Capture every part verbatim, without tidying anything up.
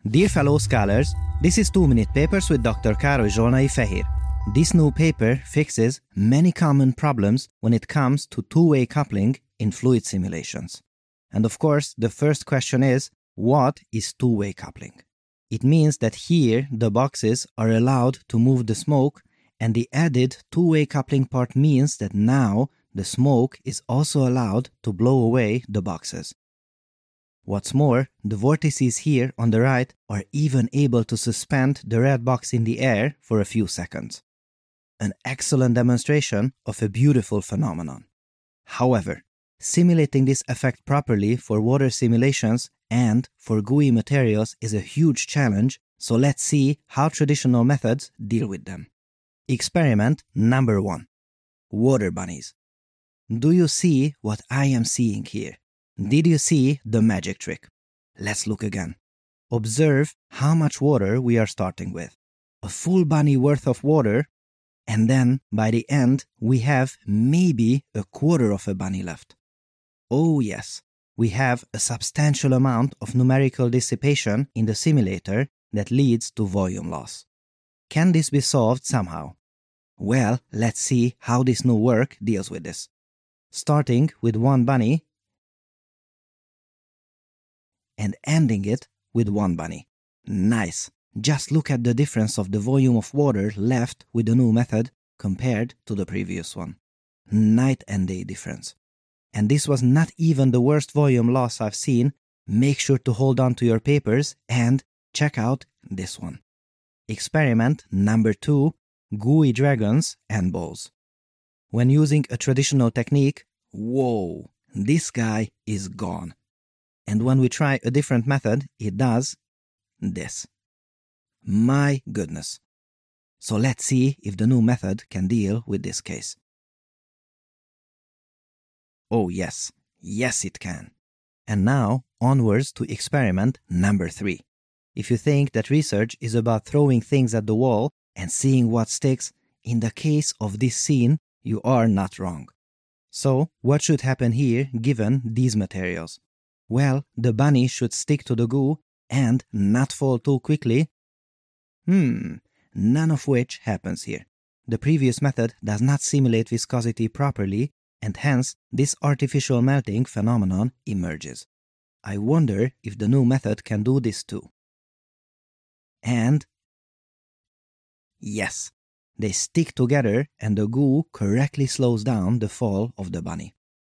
Dear fellow scholars, this is two minute Papers with Doctor Károly Zsolnai Fehér. This new paper fixes many common problems when it comes to two-way coupling in fluid simulations. And of course, the first question is, what is two-way coupling? It means that here the boxes are allowed to move the smoke, and the added two-way coupling part means that now the smoke is also allowed to blow away the boxes. What's more, the vortices here on the right are even able to suspend the red box in the air for a few seconds. An excellent demonstration of a beautiful phenomenon. However, simulating this effect properly for water simulations and for gooey materials is a huge challenge, so let's see how traditional methods deal with them. Experiment number one. Water bunnies. Do you see what I am seeing here? Did you see the magic trick? Let's look again. Observe how much water we are starting with. A full bunny worth of water, and then by the end we have maybe a quarter of a bunny left. Oh yes, we have a substantial amount of numerical dissipation in the simulator that leads to volume loss. Can this be solved somehow? Well, let's see how this new work deals with this. Starting with one bunny and ending it with one bunny. Nice! Just look at the difference of the volume of water left with the new method compared to the previous one. Night and day difference. And this was not even the worst volume loss I've seen. Make sure to hold on to your papers and check out this one. Experiment number two, gooey dragons and balls. When using a traditional technique, whoa, this guy is gone. And when we try a different method, it does this. My goodness. So let's see if the new method can deal with this case. Oh yes, yes it can. And now onwards to experiment number three. If you think that research is about throwing things at the wall and seeing what sticks, in the case of this scene, you are not wrong. So what should happen here given these materials? Well, the bunny should stick to the goo and not fall too quickly. Hmm, none of which happens here. The previous method does not simulate viscosity properly, and hence this artificial melting phenomenon emerges. I wonder if the new method can do this too. And yes, they stick together and the goo correctly slows down the fall of the bunny.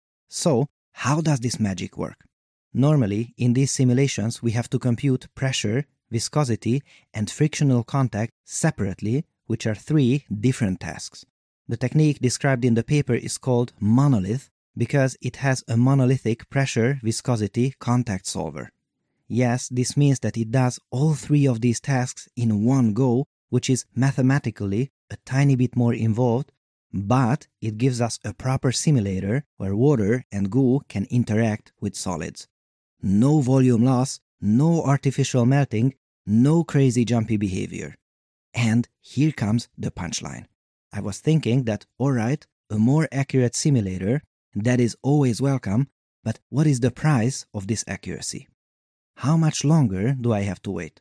So, how does this magic work? Normally, in these simulations, we have to compute pressure, viscosity, and frictional contact separately, which are three different tasks. The technique described in the paper is called monolith because it has a monolithic pressure, viscosity, contact solver. Yes, this means that it does all three of these tasks in one go, which is mathematically a tiny bit more involved, but it gives us a proper simulator where water and goo can interact with solids. No volume loss, no artificial melting, no crazy jumpy behavior. And here comes the punchline. I was thinking that, alright, a more accurate simulator, that is always welcome, but what is the price of this accuracy? How much longer do I have to wait?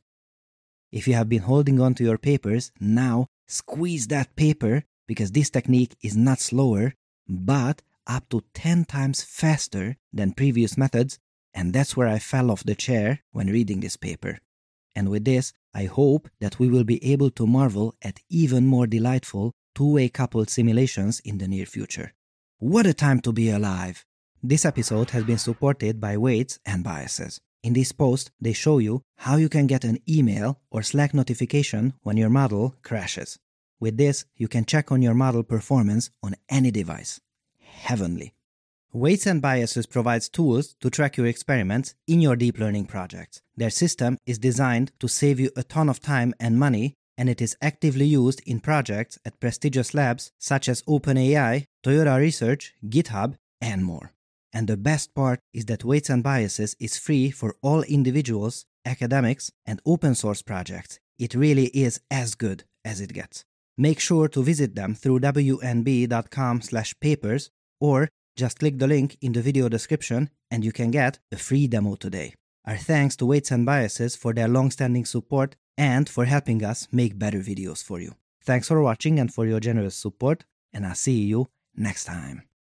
If you have been holding on to your papers, now squeeze that paper because this technique is not slower, but up to ten times faster than previous methods, and that's where I fell off the chair when reading this paper. And with this, I hope that we will be able to marvel at even more delightful two-way coupled simulations in the near future. What a time to be alive! This episode has been supported by Weights and Biases. In this post, they show you how you can get an email or Slack notification when your model crashes. With this, you can check on your model performance on any device. Heavenly. Weights and Biases provides tools to track your experiments in your deep learning projects. Their system is designed to save you a ton of time and money, and it is actively used in projects at prestigious labs such as OpenAI, Toyota Research, GitHub, and more. And the best part is that Weights and Biases is free for all individuals, academics, and open source projects. It really is as good as it gets. Make sure to visit them through w n b dot com slash papers or just click the link in the video description and you can get a free demo today. Our thanks to Weights and Biases for their long-standing support and for helping us make better videos for you. Thanks for watching and for your generous support, and I'll see you next time.